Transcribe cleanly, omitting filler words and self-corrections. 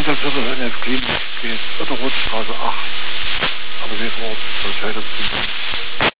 Viertel in das Klinik geht, oder Rote Straße 8. Aber wir vor Ort, Scheiterskinder.